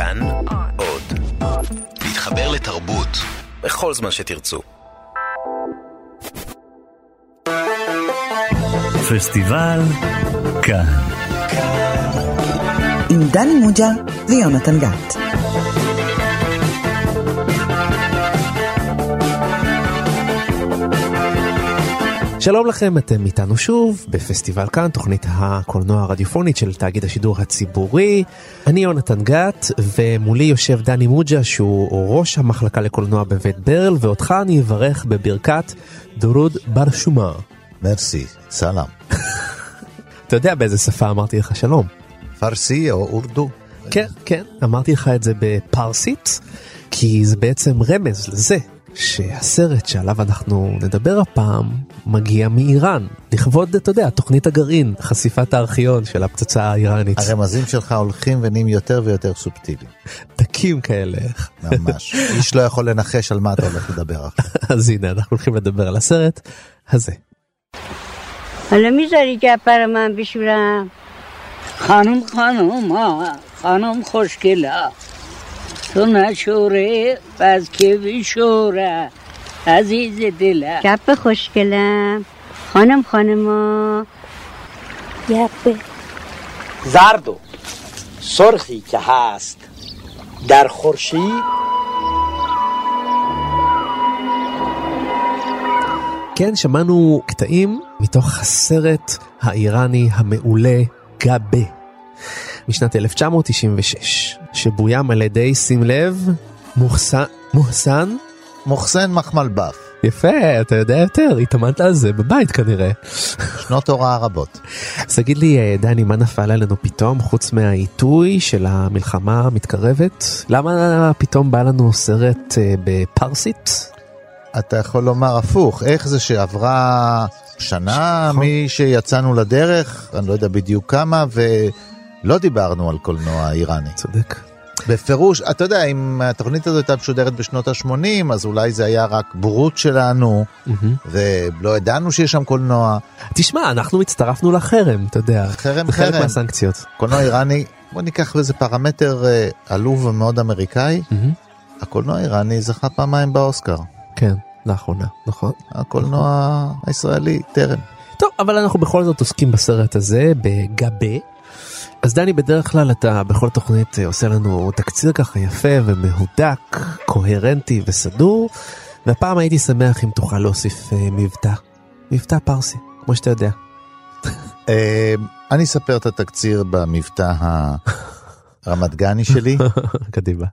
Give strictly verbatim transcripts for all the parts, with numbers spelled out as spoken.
כאן עוד. להתחבר לתרבות בכל זמן שתרצו. פסטיבל כאן. עם דני מוג'ה ויונתן גת. שלום לכם, אתם איתנו שוב בפסטיבל כאן, תוכנית הקולנוע הרדיופונית של תאגיד השידור הציבורי. אני יונתן גת, ומולי יושב דני מוג'ה שהוא ראש המחלקה לקולנוע בבית ברל, ואותך אני אברך בברכת דורוד ברשומה. מרסי, סלאם. אתה יודע באיזה שפה אמרתי לך שלום? פרסי או אורדו? כן, כן, אמרתי לך את זה בפרסית, כי זה בעצם רמז לזה שהסרט שעליו אנחנו נדבר הפעם מגיע מאיראן, לכבוד, אתה יודע, תוכנית הגרעין, חשיפת הארכיון של הפצצה האיראנית. הרמזים שלך הולכים ונהיים יותר ויותר סובטיליים. דקים כאלה. ממש. איש לא יכול לנחש על מה אתה הולך לדבר עכשיו. אז הנה, אנחנו הולכים לדבר על הסרט הזה. حالا میذاری که پر من بشورم خانم خانم خانم خوشگله تو نشوره پس که بشوره عزیز دلم گپ خوشگلم خانم خانما گپ زرد و سرخی که هست در خورشید. כן, שמענו קטעים מתוך הסרט האיראני המעולה גאבה משנת אלף תשע מאות תשעים ושש, שבוים על ידי, שים לב, מוחסן מוחסן מוחסן מחמלבף. יפה, אתה יודע יותר, התאמנת על זה בבית כנראה. שנות הוראה רבות. אז תגיד לי, דני, מה נפל עלינו פתאום, חוץ מהעיתוי של המלחמה המתקרבת? למה פתאום בא לנו סרט בפרסית? אתה יכול לומר הפוך, איך זה שעברה שנה מי שיצאנו לדרך, אני לא יודע בדיוק כמה, ולא דיברנו על קולנוע איראני. צודק. בפירוש, אתה יודע, אם התוכנית הזאת הייתה משודרת בשנות ה-שמונים, אז אולי זה היה רק בורות שלנו, ולא ידענו שיש שם קולנוע. תשמע, אנחנו הצטרפנו לחרם, אתה יודע. חרם, זה חלק חרם. מהסנקציות. קולנוע איראני, בוא ניקח איזה פרמטר עלוב ומאוד אמריקאי, הקולנוע האיראני זכה פעמיים באוסקר. כן, לאחרונה, נכון. הקולנוע הישראלי, טרם. טוב, אבל אנחנו בכל זאת עוסקים בסרט הזה, בגאבה. אז דני, בדרך כלל אתה בכל תוכנית עושה לנו תקציר ככה יפה ומהודק, קוהרנטי וסדור, והפעם הייתי שמח אם תוכל להוסיף מבטא. מבטא פרסי, כמו שאתה יודע. אני אספר את התקציר במבטא הרמת גני שלי. קדימה.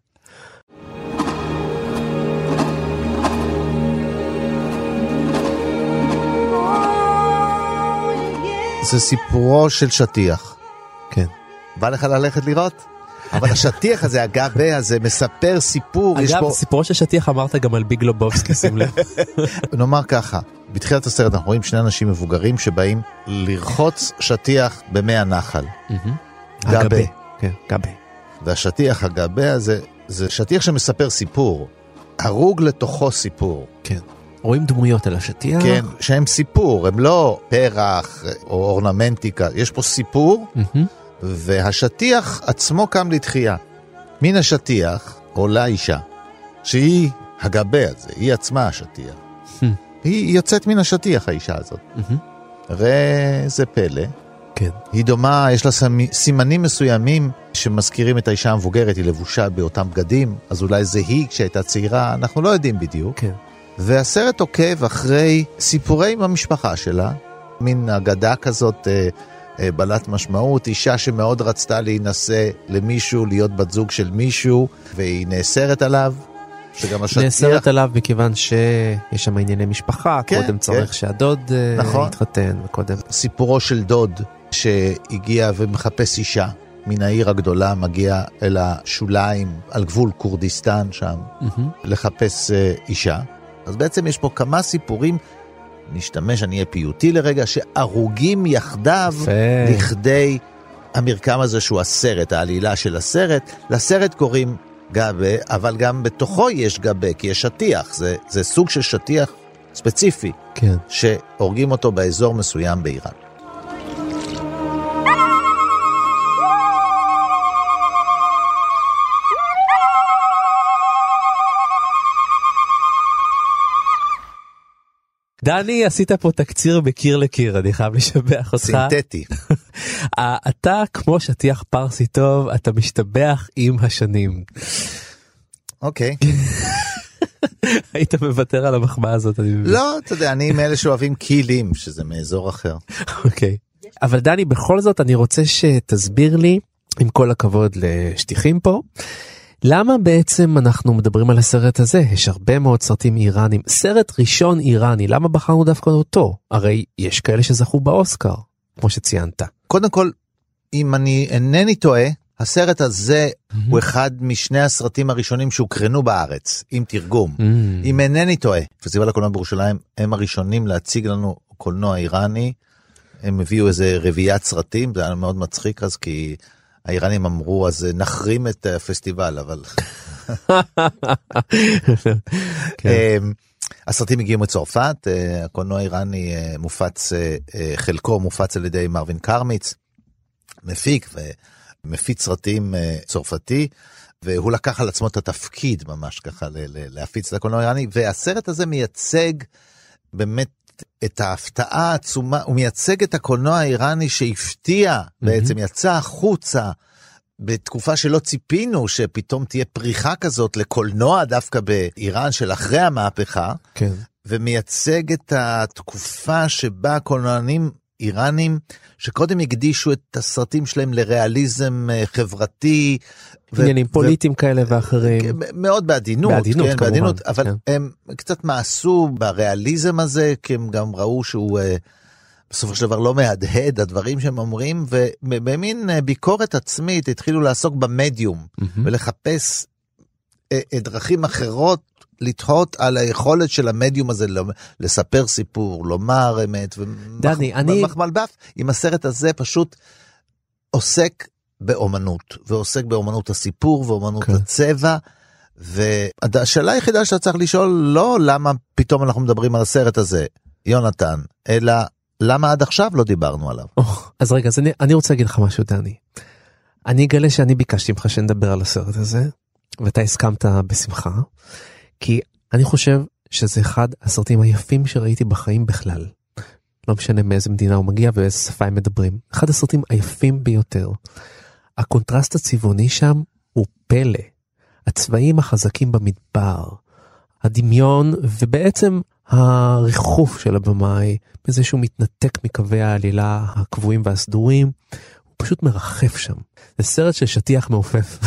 זה סיפורו של שטיח. כן. בא לך ללכת לראות? אבל השטיח הזה, הגאבה הזה, מספר סיפור. אגב, בו... סיפורו של שטיח אמרת גם על ביג לובובסקי, שים לב. נאמר ככה, בתחילת הסרט אנחנו רואים שני אנשים מבוגרים שבאים לרחוץ שטיח במי הנחל. גאבה. כן, גאבה. והשטיח הגאבה הזה, זה שטיח שמספר סיפור. הרוג לתוכו סיפור. כן. רואים דמויות על השטיח. כן, שהם סיפור, הם לא פרח או אורנמנטיקה, יש פה סיפור, mm-hmm. והשטיח עצמו קם לתחייה. מן השטיח עולה אישה, שהיא הגאבה הזה, היא עצמה השטיח. Mm-hmm. היא יוצאת מן השטיח, האישה הזאת. Mm-hmm. ראה זה פלא. כן. היא דומה, יש לה סימנים מסוימים שמזכירים את האישה המבוגרת, היא לבושה באותם בגדים, אז אולי זה היא כשהייתה צעירה, אנחנו לא יודעים בדיוק. כן. והסרט עוקב אחרי סיפורי עם המשפחה שלה, מין אגדה כזאת אה, אה, בלט משמעות, אישה שמאוד רצתה להינשא למישהו, להיות בת זוג של מישהו, והיא נאסרת עליו, שגם השטיח... נאסרת עליו מכיוון שיש שם ענייני משפחה, כן, קודם צריך כן. שהדוד נכון. יתחתן, וקודם... סיפורו של דוד שהגיע ומחפש אישה, מן העיר הגדולה מגיע אל השוליים, על גבול קורדיסטן שם, mm-hmm. לחפש אה, אישה. אז בעצם יש פה כמה סיפורים, נשתמש, אני אהיה פיוטי לרגע, שארוגים יחדיו לכדי המרקם הזה שהוא הסרט, העלילה של הסרט. לסרט קוראים גאבה, אבל גם בתוכו יש גאבה, כי יש שטיח, זה, זה סוג של שטיח ספציפי, כן. שהורגים אותו באזור מסוים באיראן. דני, עשית פה תקציר בקיר לקיר, אני חייב לשבח אותך. סינתטי. אתה כמו שטיח פרסי טוב, אתה משתבח עם השנים. אוקיי. היית מוותר על המחמאה הזאת, אני מבין. לא, אתה יודע, אני מאלה שאוהבים קילים, שזה מאזור אחר. אוקיי. אבל דני, בכל זאת אני רוצה שתסביר לי, עם כל הכבוד לשטיחים פה, למה בעצם אנחנו מדברים על הסרט הזה? יש הרבה מאוד סרטים איראנים. סרט ראשון איראני, למה בחרנו דווקא אותו? הרי יש כאלה שזכו באוסקר, כמו שציינת. קודם כל, אם אני אינני טועה, הסרט הזה mm-hmm. הוא אחד משני הסרטים הראשונים שהוקרנו בארץ, עם תרגום. Mm-hmm. אם אינני טועה, פסטיבל הקולנוע בירושלים, הם הראשונים להציג לנו קולנוע איראני, הם הביאו איזה רביעיית סרטים, זה היה מאוד מצחיק אז, כי האיראנים אמרו, אז נחרים את הפסטיבל, אבל... הסרטים הגיעו מצרפת, הקולנוע האיראני מופץ, חלקו מופץ על ידי מרווין קרמיץ, מפיק ומפיץ סרטים צרפתי, והוא לקח על עצמו את התפקיד ממש ככה להפיץ את הקולנוע האיראני, והסרט הזה מייצג באמת את ההפתעה העצומה, הוא מייצג את הקולנוע האיראני שהפתיע, mm-hmm. בעצם יצא החוצה, בתקופה שלא ציפינו שפתאום תהיה פריחה כזאת לקולנוע דווקא באיראן של אחרי המהפכה, כן. ומייצג את התקופה שבה קולנוענים איראנים, שקודם הקדישו את הסרטים שלהם לריאליזם חברתי, עניינים ו- פוליטיים ו- כאלה ואחרים. מאוד בעדינות, בעדינות, כן, כמובן. בעדינות, אבל כן. הם קצת מעשו בריאליזם הזה, כי הם גם ראו שהוא בסופו של דבר לא מהדהד, הדברים שהם אומרים, ובמין ביקורת עצמית התחילו לעסוק במדיום, mm-hmm. ולחפש דרכים אחרות, לתהות על היכולת של המדיום הזה לספר סיפור, לומר אמת, דני, אני... ומחמלבף עם הסרט הזה פשוט עוסק באומנות, ועוסק באומנות הסיפור ואומנות okay. הצבע, והשאלה היחידה שאתה צריך לשאול, לא למה פתאום אנחנו מדברים על הסרט הזה, יונתן, אלא למה עד עכשיו לא דיברנו עליו. Oh, אז רגע, אז אני, אני רוצה להגיד לך משהו, דני. אני אגלה שאני ביקשתי ממך שנדבר על הסרט הזה, ואתה הסכמת בשמחה, כי אני חושב שזה אחד הסרטים היפים שראיתי בחיים בכלל. לא משנה מאיזה מדינה הוא מגיע ואיזה שפה הם מדברים. אחד הסרטים היפים ביותר. הקונטרסט הצבעוני שם הוא פלא. הצבעים החזקים במדבר, הדמיון ובעצם הריחוף של הבמאי, בזה שהוא מתנתק מקווי העלילה הקבועים והסדורים, הוא פשוט מרחף שם. זה סרט של שטיח מעופף.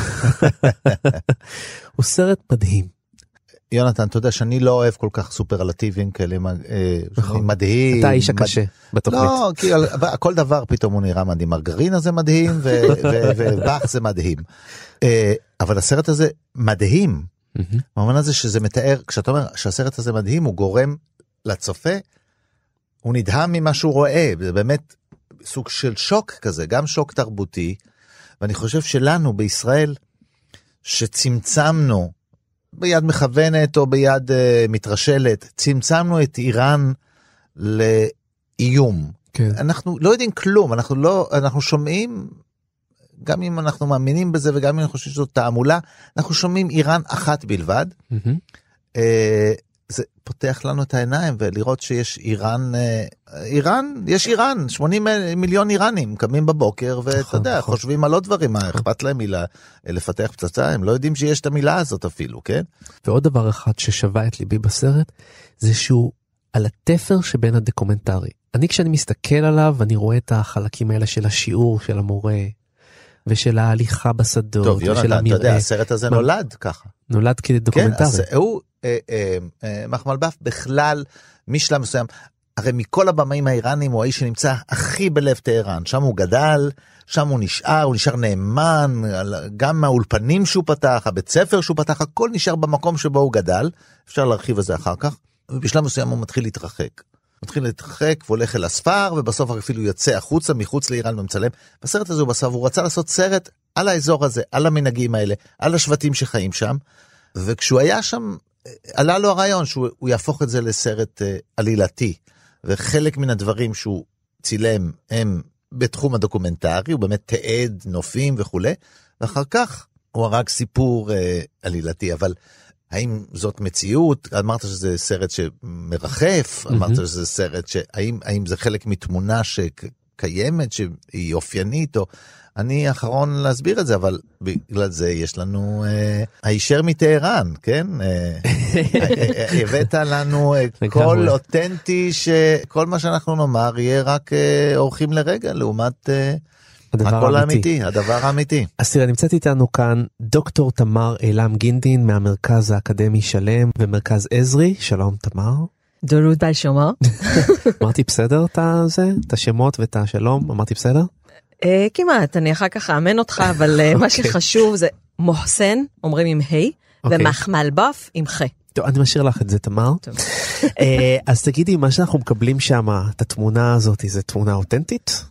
הוא סרט מדהים. יונתן, אתה יודע שאני לא אוהב כל כך סופרלטיבים כאלה, מדהים. אתה האיש הקשה בתוכנית. לא, כי כל דבר פתאום הוא נראה מדהים. מרגרינה זה מדהים, ובח זה מדהים. אבל הסרט הזה מדהים. במובן הזה שזה מתאר, כשאתה אומר שהסרט הזה מדהים, הוא גורם לצופה, הוא נדהם ממה שהוא רואה. זה באמת סוג של שוק כזה, גם שוק תרבותי. ואני חושב שלנו בישראל, שצמצמנו, ביד מכוונת או ביד uh, מתרשלת, צמצמנו את איראן לאיום. כן. אנחנו לא יודעים כלום, אנחנו לא, אנחנו שומעים, גם אם אנחנו מאמינים בזה וגם אם אנחנו חושבים שזאת תעמולה, אנחנו שומעים איראן אחת בלבד. Mm-hmm. Uh, זה פותח לנו את העיניים ולראות שיש איראן, uh, איראן, יש איראן, שמונים מיליון איראנים קמים בבוקר ואתה יודע, חושבים על עוד דברים, מה אכפת להם מילה לפתח פצצה, הם לא יודעים שיש את המילה הזאת אפילו, כן? ועוד דבר אחד ששווה את ליבי בסרט, זה שהוא על התפר שבין הדוקומנטרי. אני כשאני מסתכל עליו, אני רואה את החלקים האלה של השיעור של המורה, ושל ההליכה בשדות, טוב, יונתן, אתה יודע, הסרט הזה נולד ככה. נולד כדוקומנטרי. כן, הוא, אה, אה, אה, מחמלבף בכלל, משלב מסוים, הרי מכל הבמאים האיראנים הוא האיש שנמצא הכי בלב טהרן, שם הוא גדל, שם הוא נשאר, הוא נשאר נאמן, גם מהאולפנים שהוא פתח, הבית ספר שהוא פתח, הכל נשאר במקום שבו הוא גדל, אפשר להרחיב את זה אחר כך, ובשלב מסוים הוא מתחיל להתרחק. מתחיל להתרחק והולך אל הספר, ובסוף אפילו יוצא החוצה, מחוץ לאיראן ומצלם. בסרט הזה הוא בסוף, הוא רצה לעשות סרט על האזור הזה, על המנהגים האלה, על השבטים שחיים שם, וכשהוא היה שם, עלה לו הרעיון שהוא יהפוך את זה לסרט עלילתי, וחלק מן הדברים שהוא צילם הם בתחום הדוקומנטרי, הוא באמת תעד נופים וכו', ואחר כך הוא הרג סיפור עלילתי, אבל האם זאת מציאות? אמרת שזה סרט שמרחף, אמרת שזה סרט ש... האם, האם זה חלק מתמונה שקיימת, שהיא אופיינית, או... אני האחרון להסביר את זה, אבל בגלל זה יש לנו אה, הישר מטהרן, כן? אה, אה, הבאת לנו אה, קול אותנטי, שכל מה שאנחנו נאמר יהיה רק אה, אורחים לרגע, לעומת... אה, הקול האמיתי, הדבר האמיתי. אז תראה, נמצאת איתנו כאן דוקטור תמר אילם גינדין מהמרכז האקדמי שלם ומרכז עזרי. שלום תמר. דורוד בי שומר. אמרתי בסדר את השמות ואת השלום? אמרתי בסדר? כמעט, אני אחר כך אאמן אותך, אבל מה שחשוב זה מוחסן, אומרים עם היי, ומחמל בף עם חי. טוב, אני משאיר לך את זה תמר. אז תגידי, מה שאנחנו מקבלים שם, את התמונה הזאת, זה תמונה אותנטית?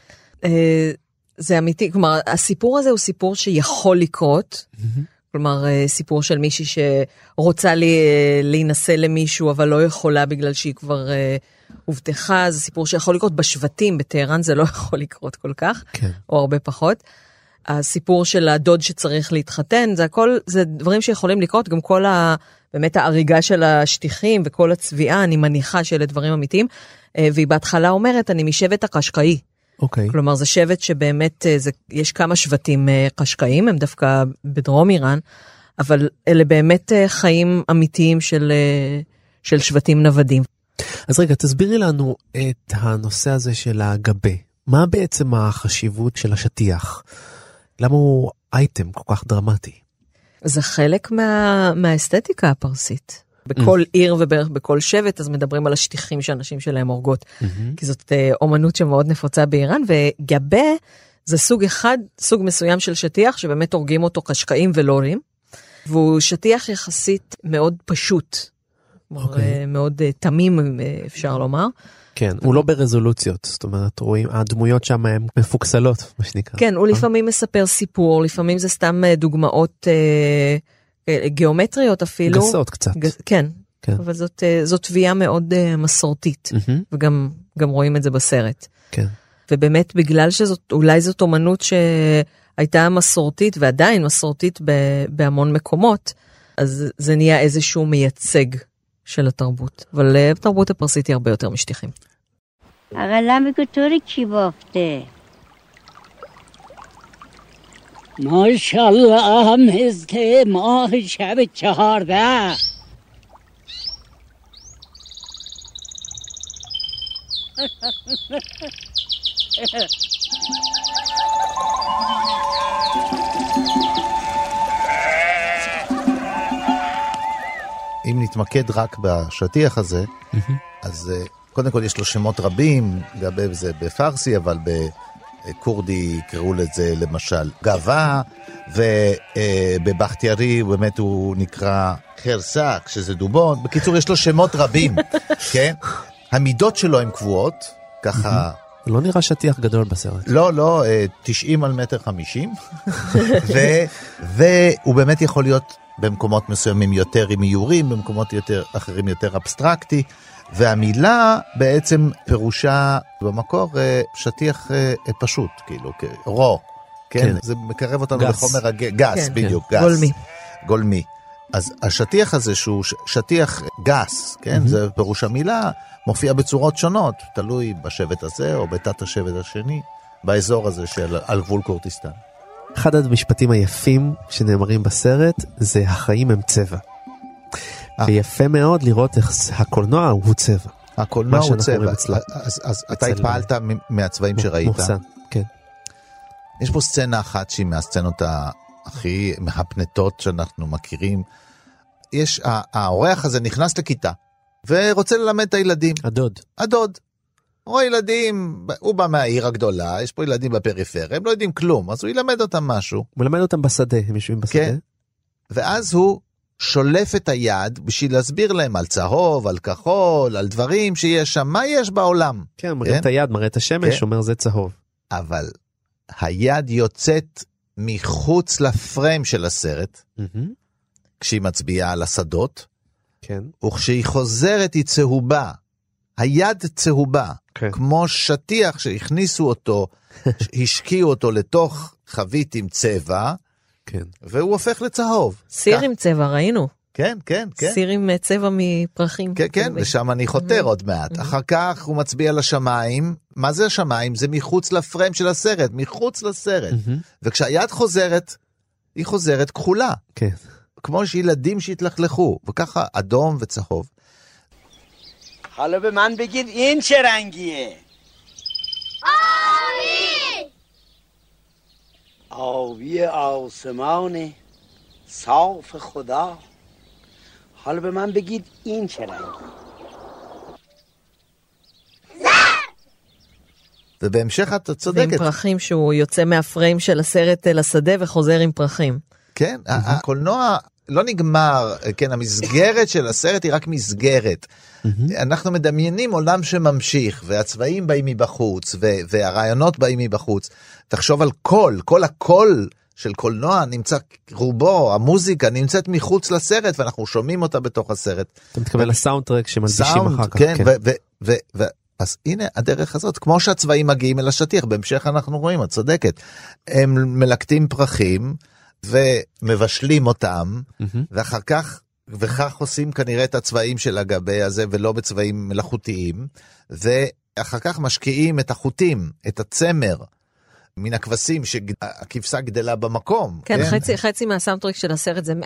זה אמיתי, כלומר, הסיפור הזה הוא סיפור שיכול לקרות, כלומר, סיפור של מישהי שרוצה להינשא למישהו, אבל לא יכולה בגלל שהיא כבר הובטחה, זה סיפור שיכול לקרות בשבטים, בטהרן זה לא יכול לקרות כל כך, או הרבה פחות. הסיפור של הדוד שצריך להתחתן, זה הכל, זה דברים שיכולים לקרות, גם כל ה, באמת ההריגה של השטיחים וכל הצביעה, אני מניחה שאלה דברים אמיתיים, והיא בהתחלה אומרת, אני משבט הקשקאי. אוקיי. כלומר, זה שבט שבאמת, זה, יש כמה שבטים קשקאים, הם דווקא בדרום איראן, אבל אלה באמת חיים אמיתיים של, של שבטים נוודים. אז רגע, תסבירי לנו את הנושא הזה של הגבה. מה בעצם החשיבות של השטיח? למה הוא אייטם כל כך דרמטי? זה חלק מה, מהאסתטיקה הפרסית. בכל עיר ובכל שבט, אז מדברים על השטיחים שאנשים שלהם הורגות. כי זאת אומנות שמאוד נפוצה באיראן, וגבה זה סוג אחד, סוג מסוים של שטיח, שבאמת הורגים אותו קשקאים ולורים, והוא שטיח יחסית מאוד פשוט. מאוד תמים, אפשר לומר. כן, הוא לא ברזולוציות, זאת אומרת, רואים, הדמויות שם הן מפוקסלות, מה שנקרא. כן, הוא לפעמים מספר סיפור, לפעמים זה סתם דוגמאות גיאומטריות אפילו. גסות קצת. כן, אבל זאת תביעה מאוד מסורתית, וגם רואים את זה בסרט. כן. ובאמת בגלל שזאת, אולי זאת אומנות שהייתה מסורתית, ועדיין מסורתית בהמון מקומות, אז זה נהיה איזשהו מייצג של התרבות, אבל התרבות הפרסית היא הרבה יותר משטיחים. اقلا میگه طوری کی بافته ماشاءالله مثل ماه شب چهارده אם נתמקד רק בשטיח הזה, אז קודם כל יש לו שמות רבים, גבה זה בפרסי, אבל בקורדי קראו לזה למשל גבה, ובבחתיארי באמת הוא נקרא חרסק, שזה דובון. בקיצור, יש לו שמות רבים, כן? המידות שלו הן קבועות, ככה... לא נראה שטיח גדול בסרט. לא, לא, תשעים על מטר חמישים, והוא באמת יכול להיות במקומות מסוימים יותר עם איורים, במקומות יותר אחרים יותר אבסטרקטי, והמילה בעצם פירושה במקור שטיח פשוט, כאילו, רו, כן? זה מקרב אותנו לחומר גס, בדיוק, גס. גולמי. גולמי. אז השטיח הזה שהוא שטיח גס, כן? זה פירוש המילה, מופיע בצורות שונות, תלוי בשבט הזה או בתת השבט השני, באזור הזה של על גבול קורדיסטן. אחד המשפטים היפים שנאמרים בסרט זה החיים הם צבע. ויפה מאוד לראות איך הקולנוע הוא צבע. הקולנוע הוא צבע. אז אתה התפעלת מהצבעים שראית. מוחסן, כן. יש פה סצנה אחת שהיא מהסצנות הכי מהפנטות שאנחנו מכירים. יש, האורח הזה נכנס לכיתה ורוצה ללמד את הילדים. הדוד. הדוד. רואה ילדים, הוא בא מהעיר הגדולה, יש פה ילדים בפריפריה, הם לא יודעים כלום, אז הוא ילמד אותם משהו. הוא ילמד אותם בשדה, הם יושבים בשדה. כן, ואז הוא שולף את היד בשביל להסביר להם על צהוב, על כחול, על דברים שיש שם, מה יש בעולם. כן, מראה את היד, מראה את השמש, כן? אומר זה צהוב. אבל היד יוצאת מחוץ לפריים של הסרט, mm-hmm. כשהיא מצביעה על השדות, כן. וכשהיא חוזרת היא צהובה. היד צהובה, כן. כמו שטיח שהכניסו אותו, השקיעו אותו לתוך חבית עם צבע, כן. והוא הופך לצהוב. סיר כך... עם צבע, ראינו. כן, כן, כן. סיר עם צבע מפרחים. כן, כן, ושם אני חותר עוד מעט. אחר כך הוא מצביע לשמיים. מה זה השמיים? זה מחוץ לפריים של הסרט, מחוץ לסרט. וכשהיד חוזרת, היא חוזרת כחולה. כן. כמו שילדים שהתלכלכו, וככה אדום וצהוב. حالا به من بگید این چه رنگیه؟ آبی! آبی آسمان صاف خدا. حالا به من بگید این چه رنگیه؟ ובהמשך אתה צודקת. עם פרחים שהוא יוצא מהפריים של הסרט אל השדה וחוזר עם פרחים. כן, הקולנוע לא נגמר, כן, המסגרת של הסרט היא רק מסגרת. אנחנו מדמיינים עולם שממשיך, והצבעים באים מבחוץ, והרעיונות באים מבחוץ. תחשוב על קול, כל הקול של קולנוע נמצא, רובו, המוזיקה נמצאת מחוץ לסרט, ואנחנו שומעים אותה בתוך הסרט. אתה מתכוון לסאונדטרק שמלבישים אחר כך. כן, ו... אז הנה הדרך הזאת, כמו שהצבעים מגיעים אל השטיח, בהמשך אנחנו רואים, את צודקת, הם מלקטים פרחים ומבשלים אותם, mm-hmm. ואחר כך, וכך עושים כנראה את הצבעים של הגבי הזה, ולא בצבעים מלאכותיים, ואחר כך משקיעים את החוטים, את הצמר, מן הכבשים שהכבשה גדלה במקום. כן, כן? חצי, חצי מהסאונדטרק של הסרט זה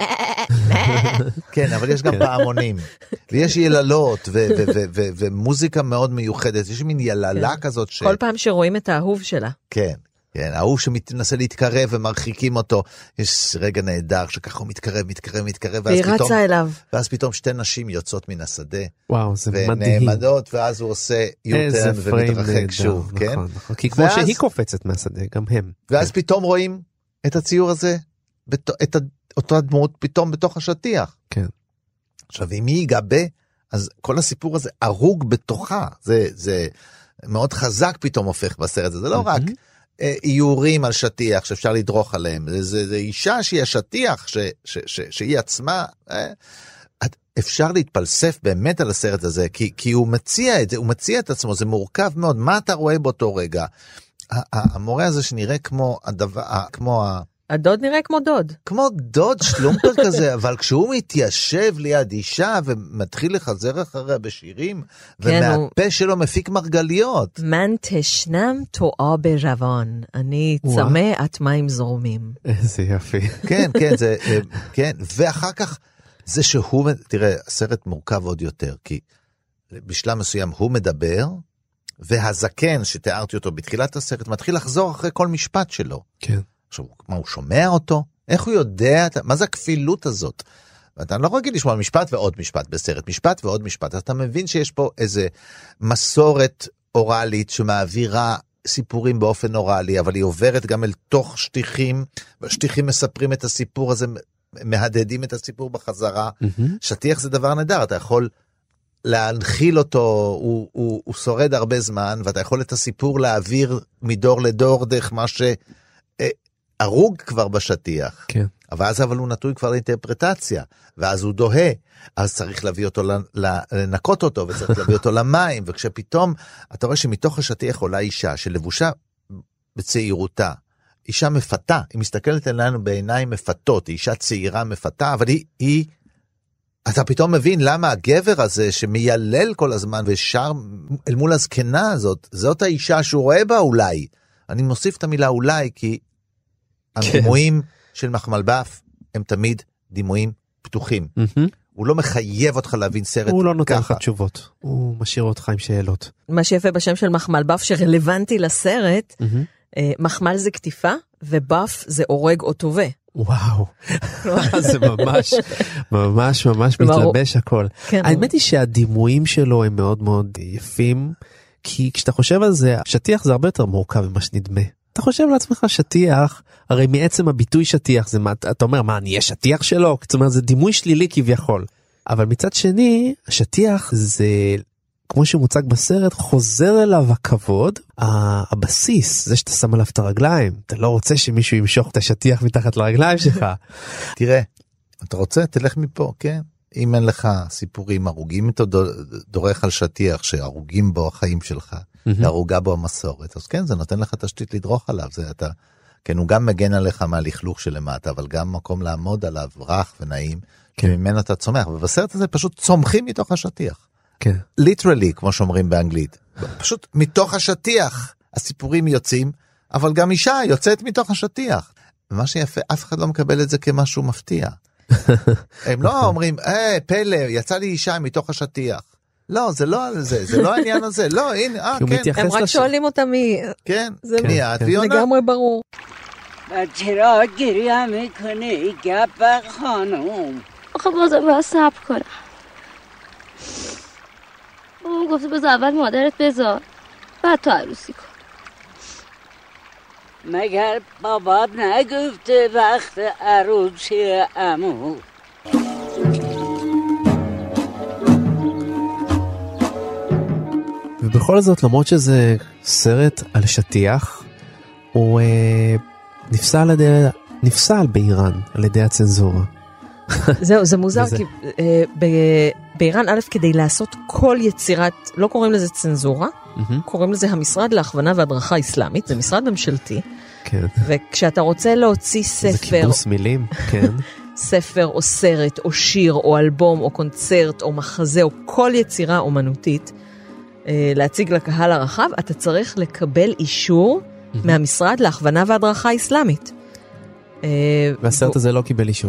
כן, אבל יש גם פעמונים, ויש יללות, ו- ו- ו- ו- ומוזיקה מאוד מיוחדת, יש מין יללה כן. כזאת ש... כל פעם שרואים את האהוב שלה. כן, כן, האהוב שמנסה להתקרב ומרחיקים אותו, יש רגע נהדר שככה הוא מתקרב, מתקרב, מתקרב, והיא רצה אליו. ואז פתאום שתי נשים יוצאות מן השדה, וואו, זה מדהים. ונעמדות, ואז הוא עושה יוטרן ומתרחק שוב, נכון, כן? נכון. כי כמו ואז, שהיא קופצת מהשדה, גם הם. ואז כן. פתאום רואים את הציור הזה, בת... את אותו הדמות פתאום בתוך השטיח. כן. עכשיו, אם היא יגבה, אז כל הסיפור הזה ארוג בתוכה, זה, זה מאוד חזק פתאום הופך בסרט הזה, זה לא רק איורים על שטיח שאפשר לדרוך עליהם, זה, זה, זה אישה שהיא השטיח, ש, ש, ש, שהיא עצמה, אה, אפשר להתפלסף באמת על הסרט הזה, כי, כי הוא מציע את זה, הוא מציע את עצמו, זה מורכב מאוד, מה אתה רואה באותו רגע? המורה הזה שנראה כמו הדבר, כמו ה... הדוד נראה כמו דוד. כמו דוד שלומפר כזה, אבל כשהוא מתיישב ליד אישה ומתחיל לחזר אחריה בשירים, כן, ומהפה הוא... שלו מפיק מרגליות. מן תשנם תועה ברוון, אני צמא את מים זורמים. איזה יפי. כן, כן, זה, כן, ואחר כך זה שהוא, תראה, הסרט מורכב עוד יותר, כי בשלב מסוים הוא מדבר, והזקן שתיארתי אותו בתחילת הסרט, מתחיל לחזור אחרי כל משפט שלו. כן. עכשיו, מה, הוא שומע אותו? איך הוא יודע? מה זה הכפילות הזאת? ואתה לא רגיל לשמוע משפט ועוד משפט בסרט, משפט ועוד משפט. אתה מבין שיש פה איזה מסורת אורלית שמעבירה סיפורים באופן אורלי, אבל היא עוברת גם אל תוך שטיחים, והשטיחים מספרים את הסיפור הזה, מהדהדים את הסיפור בחזרה. Mm-hmm. שטיח זה דבר נהדר, אתה יכול להנחיל אותו, הוא, הוא, הוא שורד הרבה זמן, ואתה יכול את הסיפור להעביר מדור לדור דרך מה ש... ארוג כבר בשטיח, כן. אבל אז אבל הוא נטוי כבר לאינטרפרטציה, ואז הוא דוהה, אז צריך להביא אותו, לנקות אותו, וצריך להביא אותו למים, וכשפתאום אתה רואה שמתוך השטיח עולה אישה, שלבושה בצעירותה, אישה מפתה, היא מסתכלת עלינו בעיניים מפתות, היא אישה צעירה מפתה, אבל היא, היא, אתה פתאום מבין למה הגבר הזה שמיילל כל הזמן, ושר אל מול הזקנה הזאת, זאת האישה שהוא רואה בה אולי, אני מוסיף את המילה אולי, כי הדימויים של מחמלבף הם תמיד דימויים פתוחים. הוא לא מחייב אותך להבין סרט ככה. הוא לא נותן לך תשובות, הוא משאיר אותך עם שאלות. מה שיפה בשם של מחמלבף שרלוונטי לסרט, מחמל זה כתיפה ובף זה הורג או טובה. וואו, זה ממש, ממש ממש מתלבש הכל. האמת היא שהדימויים שלו הם מאוד מאוד יפים, כי כשאתה חושב על זה, שטיח זה הרבה יותר מורכב ממה שנדמה. אתה חושב לעצמך שטיח, הרי מעצם הביטוי שטיח, זה מה, אתה אומר, מה, אני אהיה שטיח שלו? זאת אומרת, זה דימוי שלילי כביכול. אבל מצד שני, השטיח זה, כמו שמוצג בסרט, חוזר אליו הכבוד, הבסיס, זה שאתה שם עליו את הרגליים. אתה לא רוצה שמישהו ימשוך את השטיח מתחת לרגליים שלך. תראה, אתה רוצה? תלך מפה, כן? אם אין לך סיפורים הרוגים, אתה דורך על שטיח שהרוגים בו החיים שלך, והרוגה בו המסורת, אז כן, זה נותן לך תשתית לדרוך עליו, זה אתה, כן, הוא גם מגן עליך מהלכלוך שלמטה, אבל גם מקום לעמוד עליו רך ונעים, כן. ממנו אתה צומח, ובסרט הזה פשוט צומחים מתוך השטיח. כן. ליטרלי, כמו שאומרים באנגלית. פשוט מתוך השטיח הסיפורים יוצאים, אבל גם אישה יוצאת מתוך השטיח. ומה שיפה, אף אחד לא מקבל את זה כמשהו מפתיע. הם לא אומרים, אה, פלא, יצא לי אישה מתוך השטיח. לא, זה לא זה, זה לא העניין הזה. לא, הנה, אה, כן. הם רק שואלים אותה מי... כן, זה לגמרי ברור. چرا گریه میکنی گبر خانم؟ آخه بازم باید صبر کنم. اون گفته بذار اول مادرت بذار بعد تو عروسی کن. مگر بابات نگفته وقت عروسی عمو؟ ובכל זאת, למרות שזה סרט על שטיח, הוא אה, נפסל, על ידי, נפסל באיראן על ידי הצנזורה. זהו, זה מוזר, וזה... כי אה, ב, באיראן, א', כדי לעשות כל יצירת, לא קוראים לזה צנזורה, mm-hmm. קוראים לזה המשרד להכוונה והדרכה אסלאמית, זה משרד ממשלתי, כן. וכשאתה רוצה להוציא ספר... זה כיבוס מילים, כן. ספר או סרט או שיר או אלבום או קונצרט או מחזה או כל יצירה אומנותית, להציג לקהל הרחב, אתה צריך לקבל אישור mm-hmm. מהמשרד להכוונה והדרכה אסלאמית. והסרט הזה לא קיבל אישור.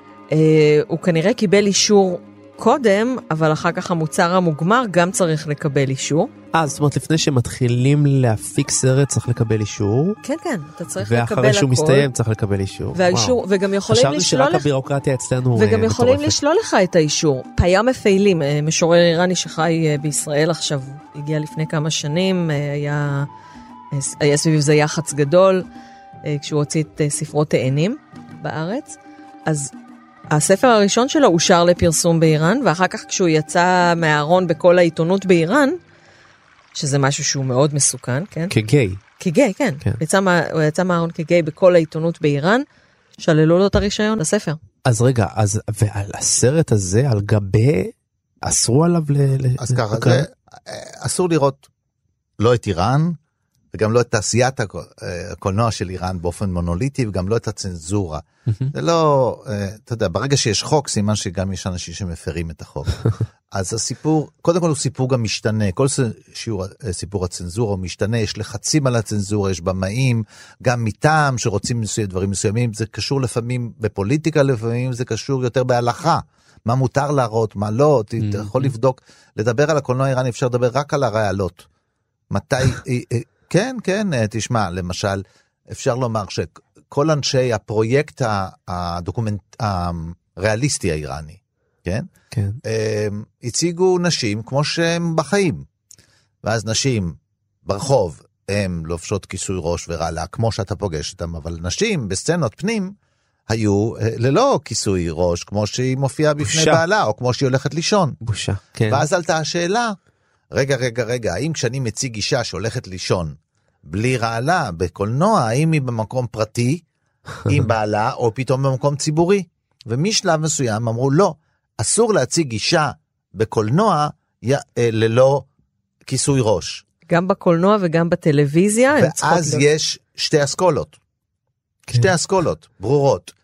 הוא כנראה קיבל אישור קודם, אבל אחר כך המוצר המוגמר גם צריך לקבל אישור. אה, זאת אומרת, לפני שמתחילים להפיק סרט צריך לקבל אישור. כן, כן, אתה צריך לקבל הכל. ואחרי שהוא מסתיים צריך לקבל אישור. והאישור, וגם יכולים לשלול לך... חשבתי שרק הבירוקרטיה אצלנו מטורפת. וגם יכולים לשלול לך את האישור. פיאם מפעילים, משורר איראני שחי בישראל עכשיו, הגיע לפני כמה שנים, היה, היה סביב זה יחץ גדול, כשהוא הוציא את ספרו תאנים בארץ. אז הספר הראשון שלו אושר לפרסום באיראן, ואחר כך כשהוא יצא מהארון בכל העיתונות באיראן, שזה משהו שהוא מאוד מסוכן, כן? כגיי. כגיי, כן. כן. יצא מה, הוא יצא מהארון כגיי בכל העיתונות באיראן, שללו לו את הרישיון לספר. אז רגע, אז, ועל הסרט הזה, על גבי, אסרו עליו ל... אז ל... ככה, זה, אסור לראות לא את איראן, וגם לא את תעשיית הקולנוע של איראן באופן מונוליטי, וגם לא את הצנזורה. זה לא, אתה יודע, ברגע שיש חוק, סימן שגם יש אנשים שמפרים את החוק. אז הסיפור, קודם כל הוא סיפור גם משתנה, כל שיעור, סיפור הצנזורה הוא משתנה, יש לחצים על הצנזורה, יש במאים, גם מטעם שרוצים מסוים, דברים מסוימים, זה קשור לפעמים בפוליטיקה, לפעמים זה קשור יותר בהלכה, מה מותר להראות, מה לא, אתה יכול לבדוק, לדבר על הקולנוע האיראני, אפשר לדבר רק על הרעלות. מתי, כן, כן, תשמע, למשל, אפשר לומר שכל אנשי הפרויקט הדוקומנט, הריאליסטי האיראני, כן? כן. הם הציגו נשים כמו שהם בחיים. ואז נשים ברחוב, הם לובשות כיסוי ראש ורעלה, כמו שאתה פוגש אותם, אבל נשים בסצנות פנים, היו ללא כיסוי ראש, כמו שהיא מופיעה בפני בושה. בעלה, או כמו שהיא הולכת לישון. בושה, כן. ואז עלתה השאלה, רגע, רגע, רגע, האם כשאני מציג אישה שהולכת לישון, בלי רעלה, בקולנוע, האם היא במקום פרטי, עם בעלה, או פתאום במקום ציבורי? ומשלב מסוים אמרו, לא, אסור להציג אישה בקולנוע י... ללא כיסוי ראש. גם בקולנוע וגם בטלוויזיה. ואז יש שתי אסכולות. כן. שתי אסכולות, ברורות.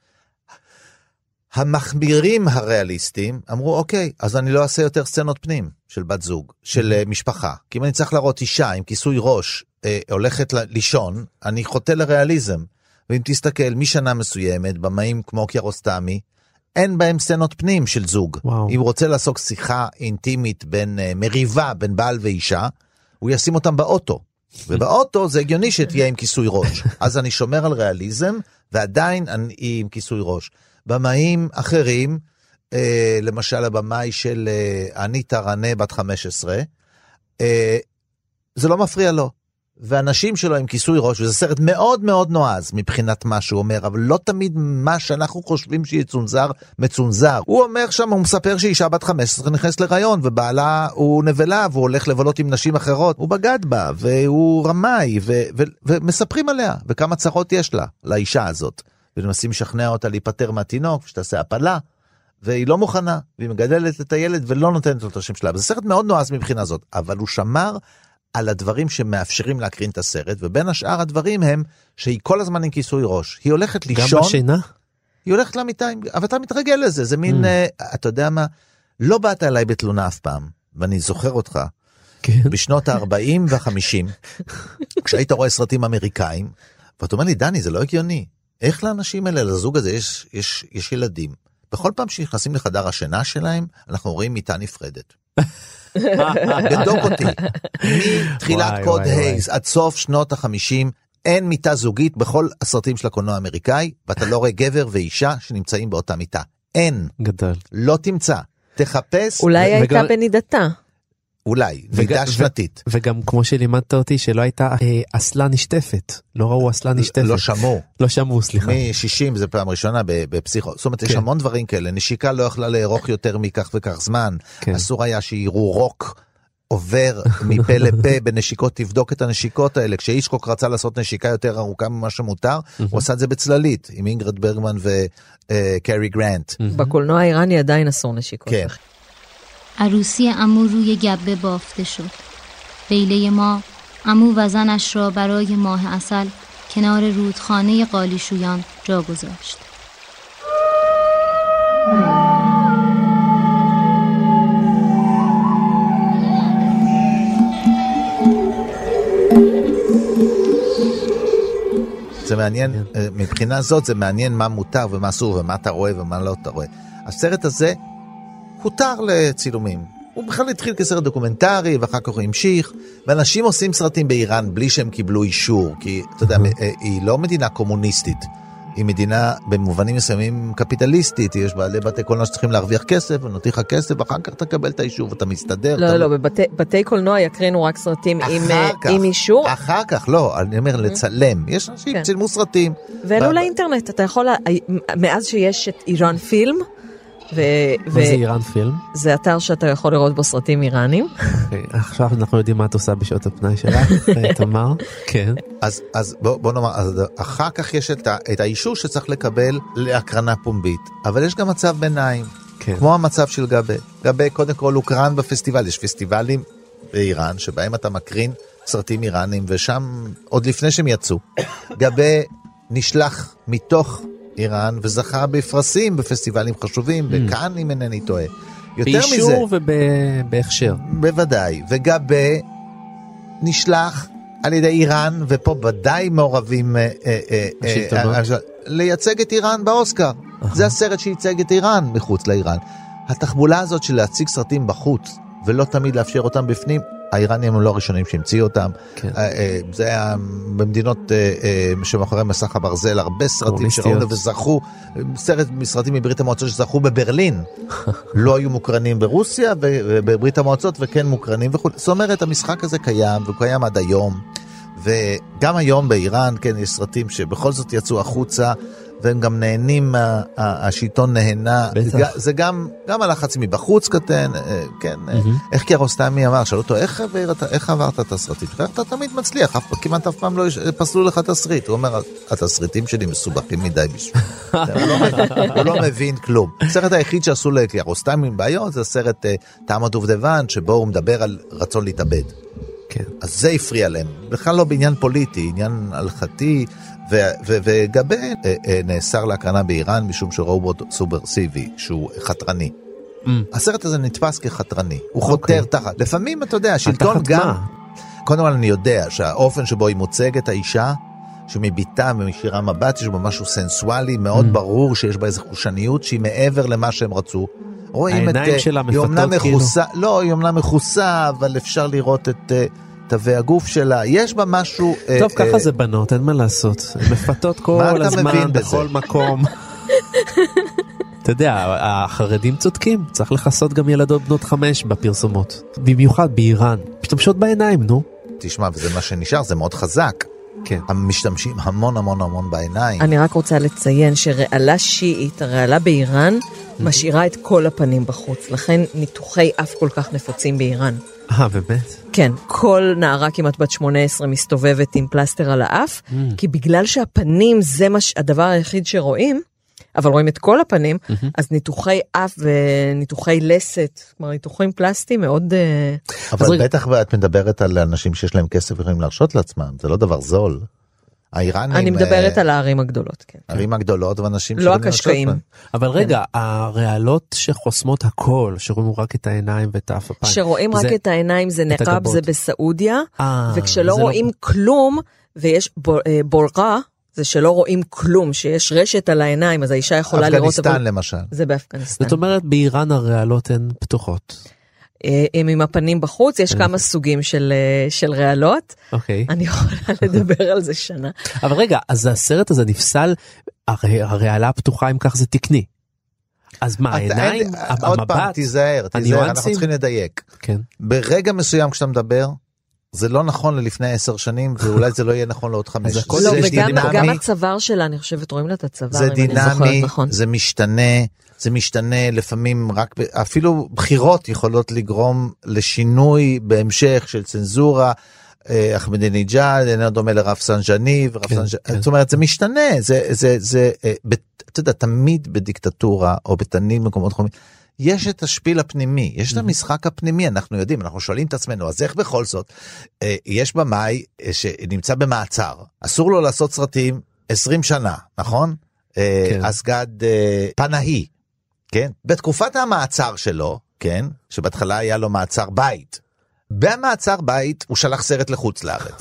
המחמירים הריאליסטים אמרו, אוקיי, אז אני לא אעשה יותר סצנות פנים של בת זוג, של משפחה. כי אם אני צריך להראות אישה עם כיסוי ראש, אה, הולכת לישון, אני חוטא לריאליזם. ואם תסתכל, משנה מסוימת, במאים כמו קיארוסטמי, אין בהם סצנות פנים של זוג. וואו. אם הוא רוצה לעסוק שיחה אינטימית בין uh, מריבה, בין בעל ואישה, הוא ישים אותם באוטו. ובאוטו זה הגיוני שתהיה עם כיסוי ראש. אז אני שומר על ריאליזם, ועדיין אני עם כיסוי ראש. במאים אחרים, אה, למשל הבמאי של אה, אניטה רנה בת חמש עשרה, אה, זה לא מפריע לו. ואנשים שלו עם כיסוי ראש, וזה סרט מאוד מאוד נועז מבחינת מה שהוא אומר, אבל לא תמיד מה שאנחנו חושבים שיצונזר, מצונזר. הוא אומר שם, הוא מספר שאישה בת חמש עשרה נכנס לרעיון, ובעלה הוא נבלה, והוא הולך לבלות עם נשים אחרות, הוא בגד בה, והוא רמאי, ו- ו- ומספרים עליה, וכמה צרות יש לה, לאישה הזאת. ומנסים לשכנע אותה להיפטר מהתינוק, שתעשה הפלה, והיא לא מוכנה, והיא מגדלת את הילד, ולא נותנת לו את השם שלה. זה סרט מאוד נועז מבחינה זאת, אבל הוא שמר על הדברים שמאפשרים להקרין את הסרט, ובין השאר הדברים הם שהיא כל הזמן עם כיסוי ראש. היא הולכת לישון. גם בשינה? היא הולכת למיטה, אבל אתה מתרגל לזה, זה מין, mm. אתה יודע מה, לא באת אליי בתלונה אף פעם, ואני זוכר אותך, כן. בשנות ה-ארבעים וה-חמישים, כשהיית רואה סרטים אמריקאים, ואתה אומר לי, דני, זה לא הגיוני. איך לאנשים האלה, לזוג הזה, יש, יש, יש ילדים. בכל פעם שנכנסים לחדר השינה שלהם, אנחנו רואים מיטה נפרדת. בדוק אותי. מתחילת קוד הייז עד סוף שנות ה-חמישים, אין מיטה זוגית בכל הסרטים של הקולנוע האמריקאי, ואתה לא רואה גבר ואישה שנמצאים באותה מיטה. אין. גדול. לא תמצא. תחפש. אולי הייתה בנידתה. אולי, מידה שנתית. וגם כמו שלימדת אותי, שלא הייתה אסלה נשטפת. לא ראו אסלה נשטפת. לא שמעו. לא שמעו, סליחה. מ-שישים זה פעם ראשונה בפסיכו. זאת אומרת, יש המון דברים כאלה. נשיקה לא יכלה לערוך יותר מכך וכך זמן. אסור היה שיראו רוק עובר מפה לפה בנשיקות, תבדוק את הנשיקות האלה. כשאישקוק רצה לעשות נשיקה יותר ארוכה ממה שמותר, הוא עשה את זה בצללית, עם אינגרד ברגמן וקרי גרנט. בקולנוע האיראני עדיין אסור נשיקות. כן. عروسی عمو روی گبه بافته شد. لیله ما عمو و زنش را برای ماه عسل کنار رودخانه قالیشویان جا گذاشت. זה מעניין, מבחינה זאת זה מעניין מה מותר ומה אסור ומה אתה רואה ומה לא אתה רואה. הסרט הזה הותר לצילומים. הוא בכלל התחיל כסרט דוקומנטרי, ואחר כך הוא המשיך, ואנשים עושים סרטים באיראן בלי שהם קיבלו אישור, כי אתה יודע, היא לא מדינה קומוניסטית, היא מדינה במובנים מסוימים קפיטליסטית, יש בעלי בתי קולנוע שצריכים להרוויח כסף, ונותיך כסף, ואחר כך תקבל את האישור, ואתה מסתדר. לא, לא, בבתי קולנוע יקרינו רק סרטים עם אישור. אחר כך, לא, אני אומר לצלם, יש אנשים צילמו סרטים. ואלו לאינטרנט, אתה יכול, מאז שיש את איראן פילם, מה זה איראן פילם? זה אתר שאתה יכול לראות בו סרטים איראנים. עכשיו אנחנו יודעים מה את עושה בשעות הפנאי שלך, תמר. כן. אז בוא נאמר, אחר כך יש את האישור שצריך לקבל להקרנה פומבית, אבל יש גם מצב ביניים, כמו המצב של גבה. גבה קודם כל הוקרן בפסטיבל, יש פסטיבלים באיראן שבהם אתה מקרין סרטים איראנים, ושם עוד לפני שהם יצאו. גבה נשלח מתוך איראן, וזכה בפרסים בפסטיבלים חשובים, וכאן אם אינני טועה. יותר מזה. באישור ובהכשר. בוודאי. וגבה נשלח על ידי איראן, ופה ודאי מעורבים לייצג את איראן באוסקר. זה הסרט שייצג את איראן מחוץ לאיראן. התחבולה הזאת של להציג סרטים בחוץ, ולא תמיד לאפשר אותם בפנים, האיראנים הם לא הראשונים שהמציאו אותם. זה היה במדינות שמאחורי מסך הברזל, הרבה סרטים שראו וזכו, סרט מסרטים מברית המועצות שזכו בברלין, לא היו מוקרנים ברוסיה ובברית המועצות וכן מוקרנים וכו'. זאת אומרת, המשחק הזה קיים, והוא קיים עד היום, וגם היום באיראן, כן, יש סרטים שבכל זאת יצאו החוצה, והם גם נהנים, השלטון נהנה, זה גם, גם הלחץ מבחוץ קטן, כן, איך קיארוסטמי אמר, שאלו אותו, איך עברת את הסרטים? אתה תמיד מצליח, כמעט אף פעם לא פסלו לך תסריט, הוא אומר, התסריטים שלי מסובכים מדי בשביל, הוא לא מבין כלום. הסרט היחיד שעשו לקיארוסטמי בעיות, זה הסרט טעם הדובדבן, שבו הוא מדבר על רצון להתאבד. אז זה הפריע להם, בכלל לא בעניין פוליטי, עניין הלכתי, וגבה נאסר להקרנה באיראן משום שראו בו סוברסיבי, שהוא חתרני. הסרט הזה נתפס כחתרני, הוא חותר תחת. לפעמים אתה יודע, השלטון גם, קודם כל אני יודע שהאופן שבו היא מוצגת האישה, שמביטה ומשירה מבט, יש בה משהו סנסואלי, מאוד ברור שיש בה איזו חושניות שהיא מעבר למה שהם רצו. העיניים שלה מפתות כאילו. לא, היא אומנם מכוסה, אבל אפשר לראות את תווי הגוף שלה, יש בה משהו... טוב, ככה זה בנות, אין מה לעשות. הן מפתות כל הזמן, בכל מקום. אתה יודע, החרדים צודקים, צריך לחסות גם ילדות בנות חמש בפרסומות. במיוחד באיראן. משתמשות בעיניים, נו. תשמע, וזה מה שנשאר, זה מאוד חזק. כן. המשתמשים המון המון המון בעיניים. אני רק רוצה לציין שרעלה שיעית, הרעלה באיראן, משאירה את כל הפנים בחוץ. לכן ניתוחי אף כל כך נפוצים באיראן. אה, באמת? כן, כל נערה כמעט בת שמונה עשרה מסתובבת עם פלסטר על האף, כי בגלל שהפנים זה הדבר היחיד שרואים, אבל רואים את כל הפנים, אז ניתוחי אף וניתוחי לסת, כלומר ניתוחים פלסטיים מאוד... אבל בטח את מדברת על אנשים שיש להם כסף ויכולים להרשות לעצמם, זה לא דבר זול. האיראנים... אני מדברת על הערים הגדולות, כן. הערים הגדולות ואנשים... לא הקשקעים. אבל רגע, הרעלות שחוסמות הכל, שרואים רק את העיניים ואת האף הפיים. שרואים רק את העיניים זה נקב, זה בסעודיה, וכשלא רואים כלום, ויש בולרה, זה שלא רואים כלום, שיש רשת על העיניים, אז האישה יכולה לראות... אפגניסטן למשל. זה באפגניסטן. זאת אומרת, באיראן הרעלות הן פתוחות. הם עם הפנים בחוץ, יש כמה סוגים של, של רעלות. אוקיי. אני יכולה לדבר על זה שנה. אבל רגע, אז הסרט הזה נפסל, הרי הרעלה הפתוחה אם כך זה תקני. אז מה, העיניים, המבט, עוד פעם, תיזהר, תיזהר, אנחנו צריכים לדייק. כן. ברגע מסוים כשאתה מדבר, זה לא נכון ללפני עשר שנים, ואולי זה לא יהיה נכון לעוד חמש. לא, וגם גם הצוואר שלה, אני חושבת, רואים לה את הצוואר, זה דינמי, זה משתנה, זה משתנה לפעמים רק, אפילו בחירות יכולות לגרום לשינוי בהמשך של צנזורה, אחמדינג'אד, אינו דומה לרף סנג'ני, זאת אומרת, זה משתנה, זה, אתה יודע, תמיד בדיקטטורה, או בתנים מקומות חומים, יש את השפיל הפנימי, יש את המשחק הפנימי, אנחנו יודעים, אנחנו שואלים את עצמנו, אז איך בכל זאת, יש במאי שנמצא במעצר, אסור לו לעשות סרטים עשרים שנה, נכון? אסגד פנאי, כן? בתקופת המעצר שלו, כן? שבהתחלה היה לו מעצר בית, במעצר בית הוא שלח סרט לחוץ לארץ.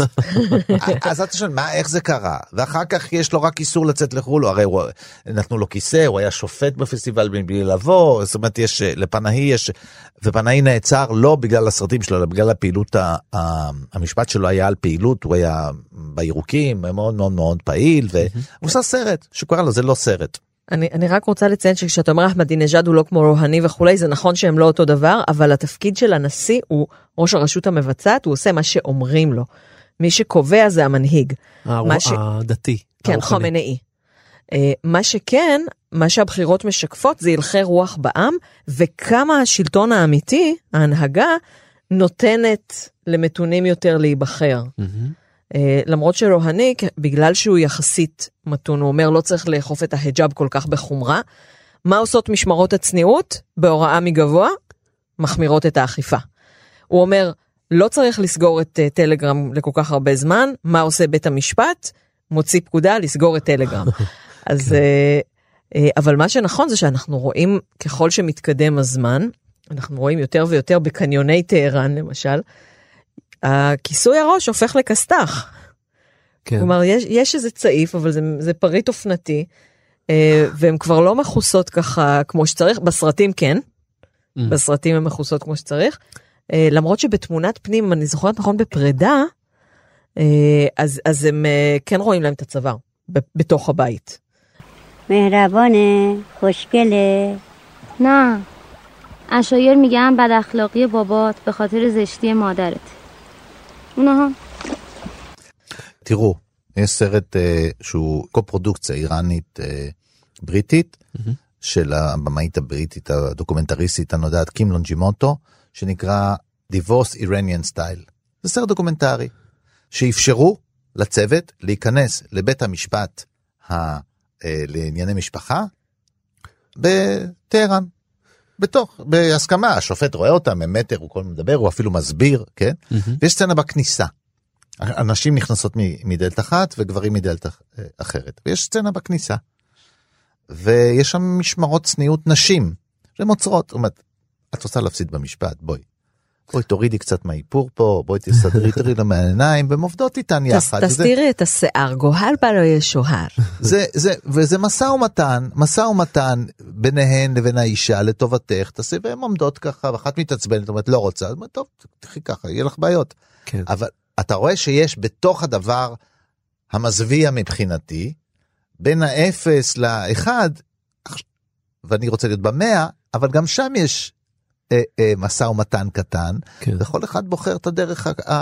אז אתה שואל, מה, איך זה קרה? ואחר כך יש לו רק איסור לצאת לחול, הרי הוא, נתנו לו כיסא, הוא היה שופט בפסטיבל בלי לבוא, זאת אומרת, יש, לפנאי יש, ופנאי נעצר לא בגלל הסרטים שלו, אלא בגלל הפעילות, המשפט שלו היה על פעילות, הוא היה בירוקים, מאוד מאוד מאוד פעיל, והוא עושה סרט, שקורא לו, זה לא סרט. אני, אני רק רוצה לציין שכשאתה אומר אחמדינג'אד הוא לא כמו רוהני וכולי, זה נכון שהם לא אותו דבר, אבל התפקיד של הנשיא הוא ראש הרשות המבצעת, הוא עושה מה שאומרים לו. מי שקובע זה המנהיג. הדתי. כן, חומנאי. מה שכן, מה שהבחירות משקפות זה הלכי רוח בעם, וכמה השלטון האמיתי, ההנהגה, נותנת למתונים יותר להיבחר. למרות שרוהני, בגלל שהוא יחסית מתון, הוא אומר לא צריך לאכוף את ההיג'אב כל כך בחומרה, מה עושות משמרות הצניעות? בהוראה מגבוה, מחמירות את האכיפה. הוא אומר, לא צריך לסגור את טלגרם לכל כך הרבה זמן, מה עושה בית המשפט? מוציא פקודה לסגור את טלגרם. אז, אבל מה שנכון זה שאנחנו רואים, ככל שמתקדם הזמן, אנחנו רואים יותר ויותר בקניוני טהרן למשל, הכיסוי הראש הופך לקסטח. כן. כלומר, יש, יש איזה צעיף, אבל זה, זה פריט אופנתי, והן כבר לא מחוסות ככה כמו שצריך, בסרטים כן, mm. בסרטים הן מחוסות כמו שצריך, למרות שבתמונת פנים, אני זוכרת נכון בפרידה, אז, אז הם כן רואים להם את הצוואר, בתוך הבית. مهربانه خوشگله نه عشایر میگن بد اخلاقی بابات به خاطر زشتی مادرت اونها תראו, יש סרט uh, שהוא קופרודוקציה איראנית uh, בריטית, mm-hmm. של הבמאית הבריטית, הדוקומנטריסטית הנודעת קים לונג'ימוטו, שנקרא Divorce Iranian Style. זה סרט דוקומנטרי, שאפשרו לצוות להיכנס לבית המשפט ה... לענייני משפחה בטהרן, בתוך, בהסכמה, השופט רואה אותם, ממטר, הוא כל מדבר, הוא אפילו מסביר, כן? Mm-hmm. ויש סצנה בכניסה, אנשים נכנסות מדלת אחת וגברים מדלת אחרת, ויש סצנה בכניסה, ויש שם משמרות צניעות נשים, שהן עוצרות, אומרת, את רוצה להפסיד במשפט, בואי, בואי תורידי קצת מהאיפור פה, בואי תסדרי תרידה מהעיניים, והן עובדות איתן יחד. תסתירי את השיער, גוהל בה לא יהיה שוהר. זה, זה, וזה מסע ומתן, מסע ומתן ביניהן לבין האישה לטובתך, תעשי, והן עומדות ככה, ואחת מתעצבנת, אומרת, לא רוצה, אז אומרת, טוב, תחי ככה, יהיה לך בעיות. כן. אבל אתה רואה שיש בתוך הדבר המזוויע מבחינתי, בין האפס לאחד, ואני רוצה להיות במאה, אבל גם שם יש מסע ומתן קטן, כן. וכל אחד בוחר את הדרך,